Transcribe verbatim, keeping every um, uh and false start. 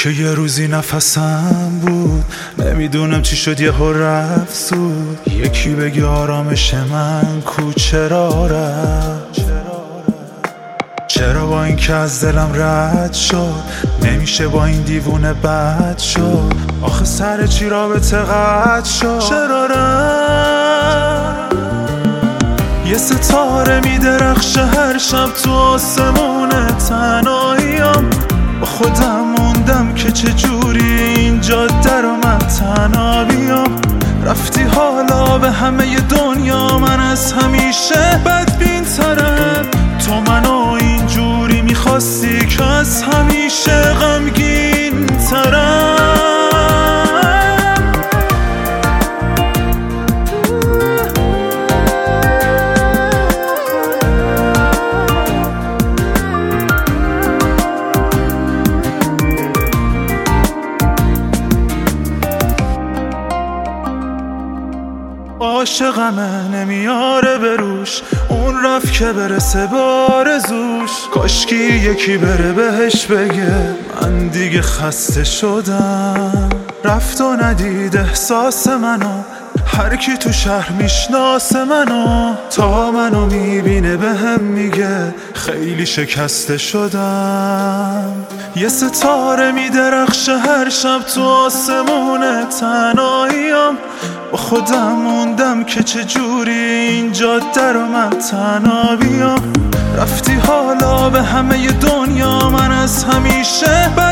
که یه روزی نفسم بود، نمیدونم چی شد یه ها رفت زود. یکی بگی آرامش من کو چرا رفت، چرا با این که از دلم رد شد نمیشه با این دیوونه بد شد. آخه سر چی رابطه قطع شد، چرا رفت. یه ستاره میدرخشه هر شب تو آسمون تنهاییم، با خودم موندم که چجوری این جاده رو من تنها بیام. رفتی حالا به همه دنیا، من از همیشه بدبین ترم. تو منو اینجوری میخواستی که از همیشه غمگین ترم. عاشقمه نمیاره بروش، اون رفت که برسه به آرزوش. کاشکی یکی بره بهش بگه من دیگه خسته شدم. رفت و ندید احساس منو، هر کی تو شهر میشناسه منو. تا منو میبینه بهم میگه خیلی شکسته شدم. یه ستاره میدرخشه هر شب تو آسمون تنهاییم، با خودم موندم که چجوری این جاده رو من تنها بیام. رفتی حالا به همه دنیا، من از همیشه